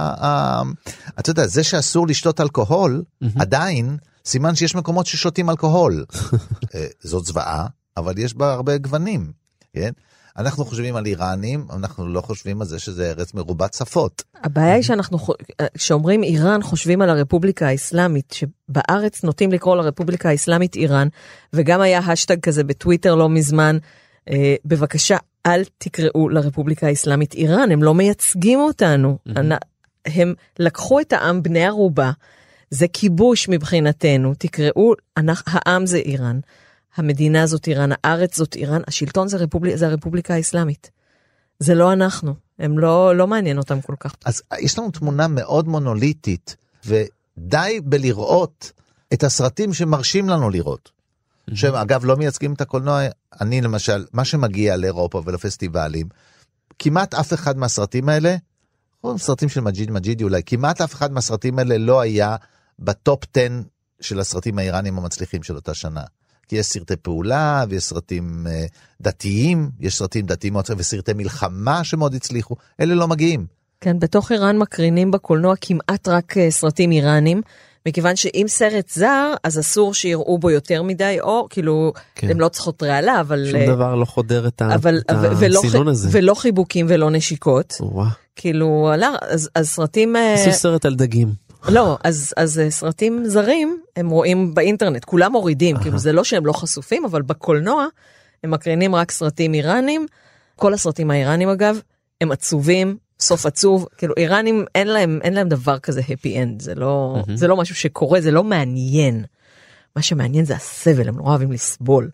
אתה יודע, זה שאסור לשתות אלכוהול, mm-hmm. עדיין, סימן שיש מקומות ששותים אלכוהול. זאת זוועה, אבל יש בה הרבה גוונים. כן? אנחנו חושבים על איראנים, אנחנו לא חושבים על זה שזה ארץ מרובת שפות. הבעיה היא שאנחנו, שאומרים איראן, חושבים על הרפובליקה האסלאמית, שבארץ נוטים לקרוא לרפובליקה האסלאמית איראן, וגם היה השטג כזה בטוויטר לא מזמן, אה, בבקשה, אל תקראו לרפובליקה האסלאמית איראן, הם לא מייצגים אותנו. Mm-hmm. הם לקחו את העם בני ערובה, זה כיבוש מבחינתנו, תקראו, העם זה איראן. המדינה זאת איראן, הארץ זאת איראן, השלטון זה, רפובל... זה הרפובליקה האסלאמית. זה לא אנחנו, הם לא, לא מעניין אותם כל כך. אז יש לנו תמונה מאוד מונוליטית, ודי בלראות את הסרטים שמרשים לנו לראות. Mm-hmm. שהם אגב לא מייצגים את הקולנוע, אני למשל, מה שמגיע לאירופה ולפסטיבלים, כמעט אף אחד מהסרטים האלה, סרטים של מג'יד מג'ידי אולי, כמעט אף אחד מהסרטים האלה לא היה בטופ עשר של הסרטים האיראנים המצליחים של אותה שנה. כי יש סרטי פעולה, ויש סרטים uh, דתיים, יש סרטים דתיים מאוד, וסרטי מלחמה שמאוד הצליחו, אלה לא מגיעים. כן, בתוך איראן מקרינים בקולנוע כמעט רק uh, סרטים איראנים, מכיוון שאם סרט זר, אז אסור שיראו בו יותר מדי, או כאילו, כן. הם לא צריכות רעלה, אבל... שום דבר לא חודר את, אבל, את הסינון הזה. ולא חיבוקים ולא נשיקות. וואו. כאילו, אז, אז סרטים... עשו סרט על דגים. לא, אז, אז סרטים זרים הם רואים באינטרנט, כולם מורידים, כאילו זה לא שהם לא חשופים, אבל בקולנוע הם מקרינים רק סרטים איראנים, כל הסרטים האיראנים אגב, הם עצובים, סוף עצוב, כאילו איראנים אין להם, אין להם דבר כזה happy end, זה לא, mm-hmm. זה לא משהו שקורה, זה לא מעניין. מה שמעניין זה הסבל, הם נורא אוהבים לסבול.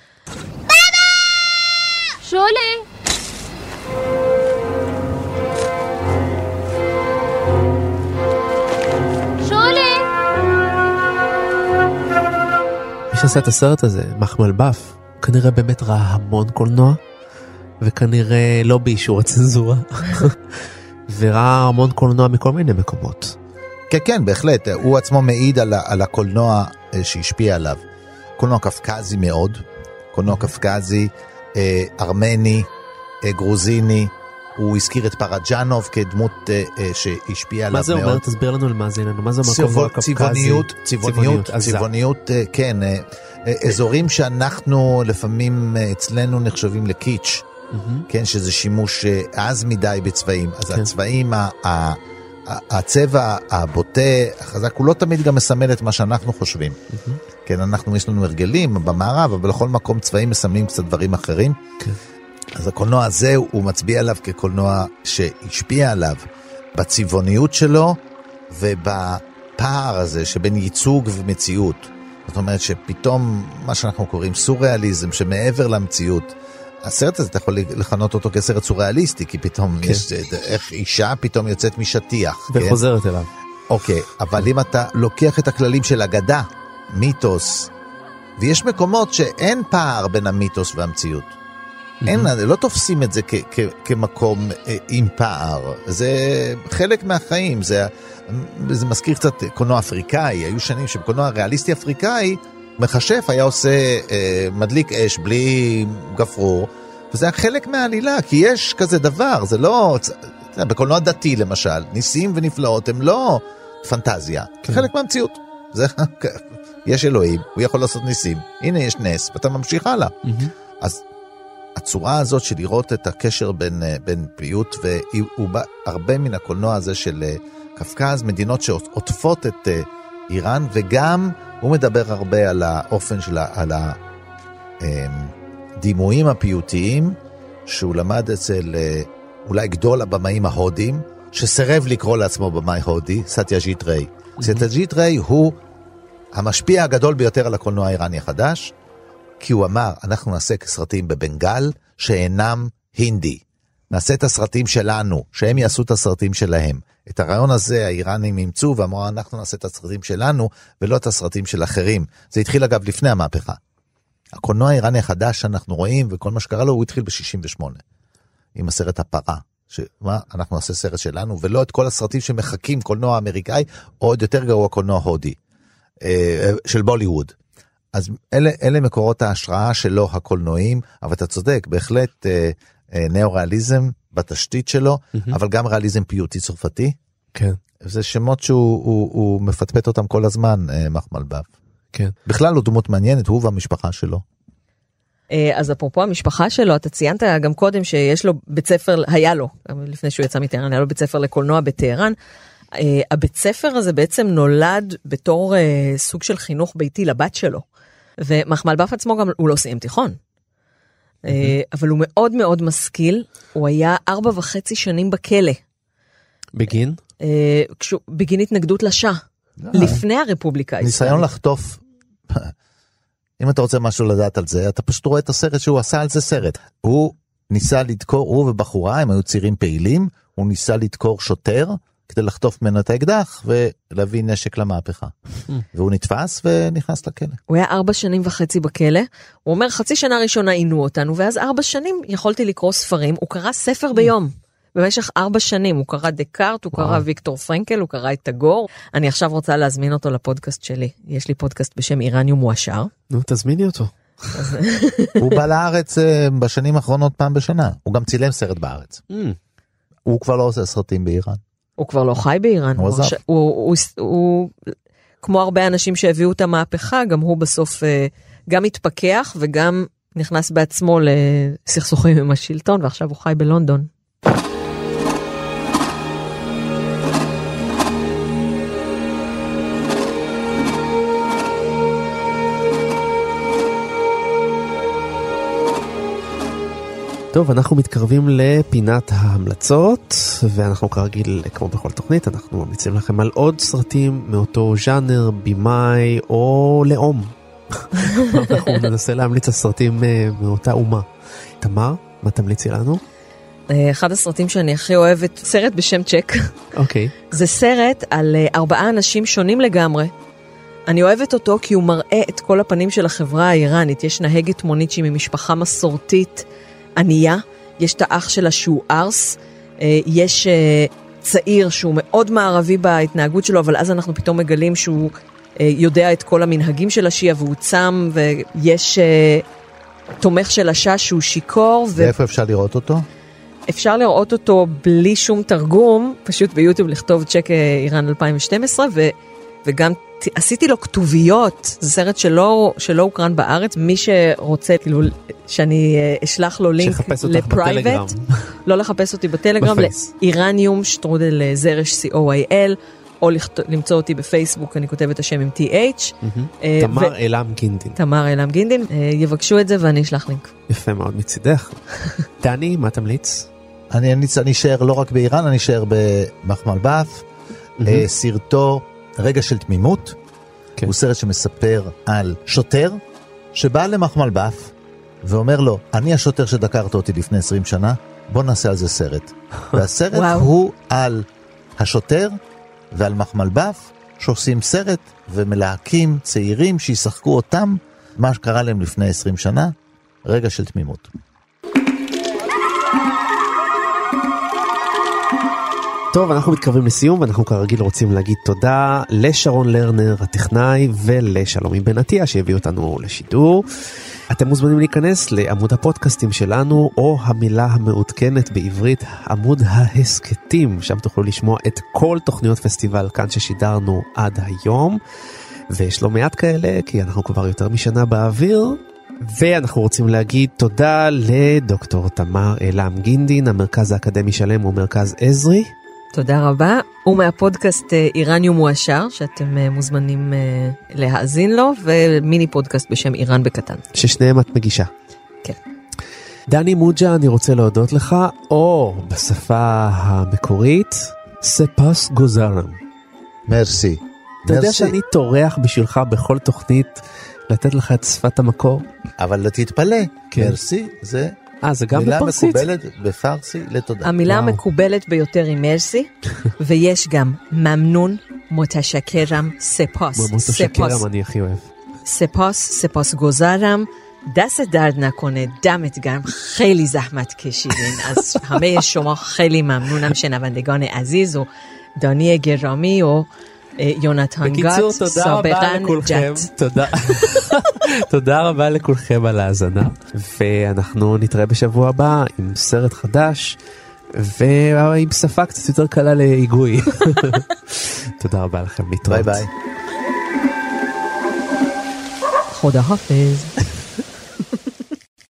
שולי! מי שעשה את הסרט הזה, מחמל באף, כנראה באמת ראה המון קולנוע, וכנראה לא באישור הצנזורה, וראה המון קולנוע מכל מיני מקומות. כן, כן, בהחלט. הוא עצמו מעיד על, על הקולנוע שהשפיע עליו. קולנוע קפקזי מאוד, קולנוע קפקזי, אה, ארמני, אה, גרוזיני, הוא הזכיר את פרג'נוב כדמות אה, אה, שהשפיע עליו מאוד. מה זה אומר? תסביר לנו למה זה איננו. מה זה אומר קולנוע קפקזי? צבעוניות, צבעוניות, צבעוניות, אה, כן. אה, אה, אזורים שאנחנו לפעמים אה, אצלנו נחשבים לקיץ', mm-hmm. כן, שזה שימוש אה, אז מדי בצבעים. אז כן. הצבעים, ה, ה, הצבע הבוטה, החזק, הוא לא תמיד גם מסמל את מה שאנחנו חושבים. Mm-hmm. כן, אנחנו, יש לנו הרגלים במערב, אבל בכל מקום צבעים מסמלים קצת דברים אחרים. כן. אז הקולנוע הזה הוא מצביע עליו כקולנוע שהשפיע עליו בצבעוניות שלו ובפער הזה שבין ייצוג ומציאות. זאת אומרת שפתאום מה שאנחנו קוראים סוריאליזם שמעבר למציאות, הסרט הזה אתה יכול לכנות אותו כסרט סוריאליסטי, כי פתאום כן. יש איך אישה פתאום יוצאת משטיח. וחוזרת כן? אליו. אוקיי, אבל אם אתה לוקח את הכללים של אגדה, מיתוס, ויש מקומות שאין פער בין המיתוס והמציאות. אין, לא תופסים את זה כ- כ- כמקום עם פער, זה חלק מהחיים, זה, זה מזכיר קצת קולנוע אפריקאי, היו שנים שבקולנוע ריאליסטי אפריקאי, מחשף היה עושה אה, מדליק אש בלי גפרור, וזה חלק מהעלילה, כי יש כזה דבר, זה לא, בקולנוע דתי למשל, ניסים ונפלאות הם לא פנטזיה, כן. חלק מהמציאות, זה, יש אלוהים, הוא יכול לעשות ניסים, הנה יש נס, ואתה ממשיך הלאה, mm-hmm. אז הצורה הזאת של לראות את הקשר בין, בין פיוט, והוא בא הרבה מן הקולנוע הזה של קפקז, מדינות שעוטפות את איראן, וגם הוא מדבר הרבה על האופן של, על הדימויים הפיוטיים, שהוא למד אצל אולי גדול הבמאים ההודים, שסרב לקרוא לעצמו במאי הודי, סטיה-ג'יט ריי. Mm-hmm. סטיה-ג'יט ריי הוא המשפיע הגדול ביותר על הקולנוע האיראני החדש, כי הוא אמר, אנחנו נעשה סרטים בבנגל שאינם הינדי. נעשה את הסרטים שלנו, שהם יעשו את הסרטים שלהם. את הרעיון הזה האיראנים אימצו ואמרו, אנחנו נעשה את הסרטים שלנו ולא את הסרטים של אחרים. זה התחיל אגב לפני המהפכה. הקולנוע האיראני החדש שאנחנו רואים וכל מה שקרה לו, הוא התחיל ב-שישים ושמונה. עם הסרט הפרה. שמה, אנחנו נעשה סרט שלנו ולא את כל הסרטים שמחכים קולנוע אמריקאי, או עוד יותר גרוע קולנוע הודי. של בוליווד. אז אלה, אלה מקורות ההשראה שלו הקולנועים, אבל אתה צודק, בהחלט אה, אה, נאו-ריאליזם בתשתית שלו, mm-hmm. אבל גם ריאליזם פיוטי צרפתי. כן. זה שמות שהוא הוא, הוא מפטפט אותם כל הזמן, אה, מחמל באף. כן. בכלל הוא דמות מעניינת, הוא והמשפחה שלו. אז אפרופו המשפחה שלו, אתה ציינת גם קודם שיש לו בית ספר, היה לו, לפני שהוא יצא מטהרן, היה לו בית ספר לקולנוע בטהרן. הבית ספר הזה בעצם נולד בתור סוג של חינוך ביתי לבת שלו. ומחמל בף עצמו גם, הוא לא סיים תיכון. אבל הוא מאוד מאוד משכיל, הוא היה ארבע וחצי שנים בכלא. בגין? בגין התנגדות לשעה, לפני הרפובליקה הישראלית. ניסיון לחטוף, אם אתה רוצה משהו לדעת על זה, אתה פשוט רואה את הסרט שהוא עשה על זה סרט. הוא ניסה לדקור, הוא ובחורה, הם היו צירים פעילים, הוא ניסה לדקור שוטר, כדי לחטוף ממנו את האקדח ולהביא נשק למהפכה. והוא נתפס ונכנס לכלא. הוא היה ארבע שנים וחצי בכלא, הוא אומר חצי שנה ראשונה עינו אותנו, ואז ארבע שנים יכולתי לקרוא ספרים, הוא קרא ספר ביום. במשך ארבע שנים, הוא קרא דקארט, הוא קרא ויקטור פרנקל, הוא קרא את תגור. אני עכשיו רוצה להזמין אותו לפודקאסט שלי. יש לי פודקאסט בשם איראניום מואשר. נו, תזמיני אותו. הוא בא לארץ בשנים האחרונות פעם בשנה. הוא גם צילם סרט בארץ. הוא כבר לא עושה סרטים באיראן. הוא כבר לא חי באיראן. הוא עזב. הוא, כמו הרבה אנשים שהביאו את המהפכה, גם הוא בסוף גם התפכח וגם נכנס בעצמו לסכסוכים עם השלטון, ועכשיו הוא חי בלונדון. טוב, אנחנו מתקרבים לפינת ההמלצות, ואנחנו כרגיל, כמו בכל תוכנית, אנחנו ממליצים לכם על עוד סרטים מאותו ז'אנר, בימאי או לאום. אנחנו ננסה להמליץ על סרטים מאותה אומה. תמר, מה תמליצי לנו? אחד הסרטים שאני הכי אוהבת, סרט בשם צ'ק. אוקיי. זה סרט על ארבעה אנשים שונים לגמרי. אני אוהבת אותו כי הוא מראה את כל הפנים של החברה האיראנית. יש נהגת מונית שהיא ממשפחה מסורתית, ענייה, יש את האח שלה שהוא ארס, יש צעיר שהוא מאוד מערבי בהתנהגות שלו, אבל אז אנחנו פתאום מגלים שהוא יודע את כל המנהגים של השיעה והוא צם, ויש תומך של השעה שהוא שיקור. ואיפה אפשר לראות אותו? אפשר לראות אותו בלי שום תרגום, פשוט ביוטיוב לכתוב צ'ק איראן אלפיים ושתים עשרה, ו... וגם עשיתי לו כתוביות, זה סרט שלא, שלא הוקרן בארץ, מי שרוצה כאילו שאני אשלח לו לינק לפרייבט, לא לחפש אותי בטלגרם, לאיראניום שטרודל זרש סי או איי אל, או למצוא אותי בפייסבוק, אני כותבת השם עם טי אייץ'. תמר אלם גינדין. תמר אלם גינדין, יבקשו את זה ואני אשלח לינק. יפה מאוד מצידך. דני, מה תמליץ? אני אשאר לא רק באיראן, אני אשאר במחמל באף, סרטו רגע של תמימות, הוא סרט שמספר על שוטר שבא למחמל באף ואומר לו, אני השוטר שדקרת אותי לפני עשרים שנה, בוא נעשה על זה סרט. והסרט הוא על השוטר ועל מחמל באף שעושים סרט ומלהקים צעירים שישחקו אותם מה שקרה להם לפני עשרים שנה, רגע של תמימות. טוב, אנחנו מתקרבים לסיום, ואנחנו כרגיל רוצים להגיד תודה לשרון לרנר, הטכנאי, ולשלומי בן עטיה, שהביאו אותנו לשידור. אתם מוזמנים להיכנס לעמוד הפודקאסטים שלנו, או המילה המעודכנת בעברית, עמוד ההסקטים, שם תוכלו לשמוע את כל תוכניות פסטיבל כאן ששידרנו עד היום, ויש לא מעט כאלה, כי אנחנו כבר יותר משנה באוויר, ואנחנו רוצים להגיד תודה לדוקטור תמר אלם גינדין, המרכז האקדמי שלם הוא מרכז עזרי. תודה רבה, ומהפודקאסט איראניום מואשר, שאתם מוזמנים להאזין לו, ומיני פודקאסט בשם איראן בקטן. ששניהם את מגישה. כן. דני מוג'ה, אני רוצה להודות לך, או בשפה המקורית, ספס גוזרם. מרסי. אתה יודע שאני תורח בשבילך בכל תוכנית לתת לך את שפת המקור? אבל תתפלא, מרסי זה... אה, זה גם מילה בפרסית? מקובלת בפרסי לתודה. המילה וואו. המקובלת ביותר היא מרסי, ויש גם ממנון, מותשקרם, ספוס. מותשקרם אני הכי אוהב. ספוס, ספוס גוזרם, דست درد نکنه دمت گرم خیلی زحمت کشیدین از همه شما خیلی ممنونم شنوندگان عزیز و دانی گرامی و יונתן גת, סברן ג'ת. תודה. תודה רבה לכולכם על ההאזנה, ואנחנו נתראה בשבוע הבא עם סרט חדש, ועם שפה קצת יותר קלה להיגוי. תודה רבה לכם, להתראות. ביי ביי. חודה חפז.